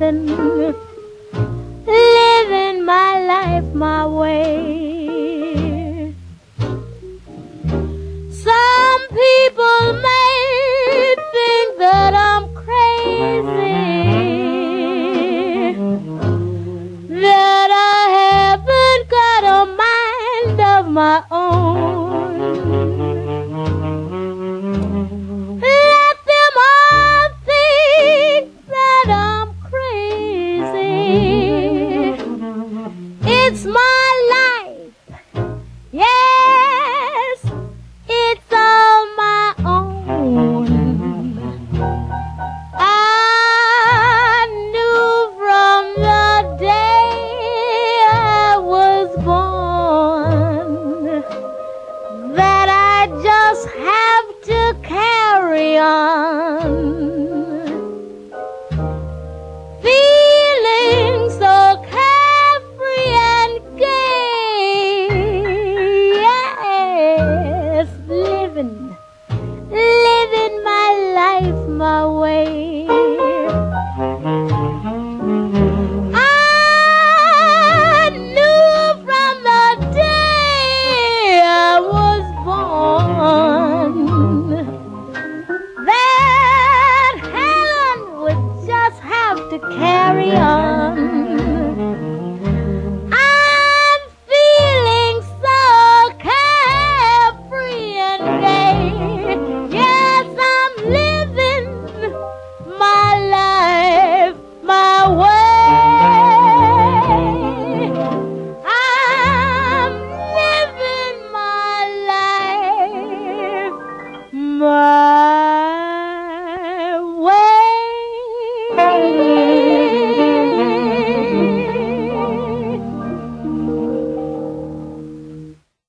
living, living my life my way. Some people may think that I'm crazy, that I haven't got a mind of my own. Let them all think that I'm crazy. It's my life, yes, it's all my own. I knew from the day I was born that I just have to carry on, feeling so carefree and gay, yes, living, living my life my way. I knew from the day I was born that Helen would just have to carry on.